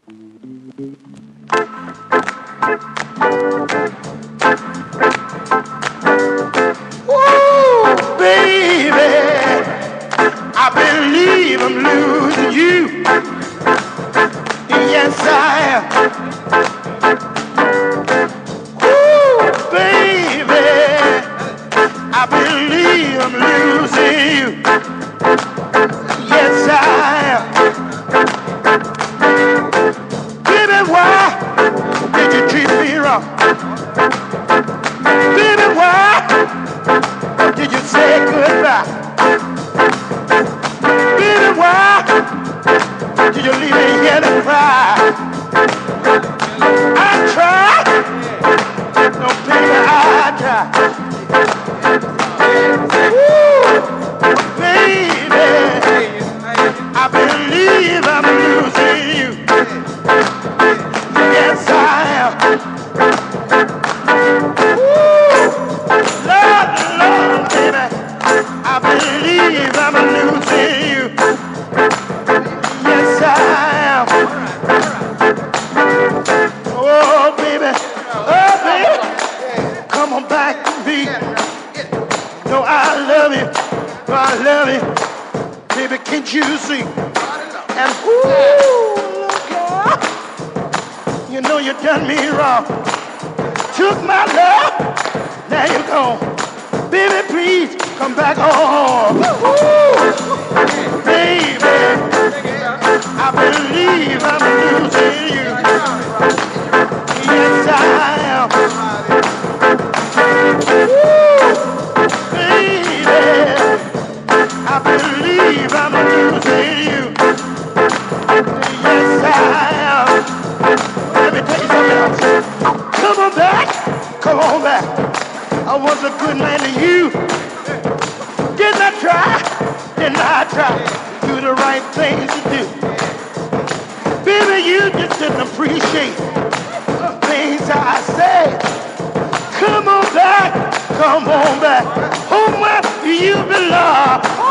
Ooh, baby, I believe I'm losing you. Yes, I am. Ooh, baby, I believe I'm losing you. Yes, I am. Baby, why did you treat me wrong? Baby, why did you say goodbye? Baby, why did you leave me here to cry? I tried, no baby, I tried. Ooh, baby, I believe I'm losing you. Yes, I am. Ooh, Lord, Lord, baby, I believe I'm losing you. Yes, I am. Oh, baby, come on back to me. No, I love you. No, I love you. Baby, can't you see? And ooh, look out. You know you done me wrong. Took my love, now you're gone. Baby, please come back home. Ooh, baby, I believe I'm losing you. Yes, I am. Ooh, baby, I believe I'm losing you. Yes, I am. Let me tell you something else. Come on back. Come on back. I was a good man to you. Didn't I try? Didn't I try to do the right things to do? Baby, you just didn't appreciate the things I said. Come on back. Come on back. Home where you belong.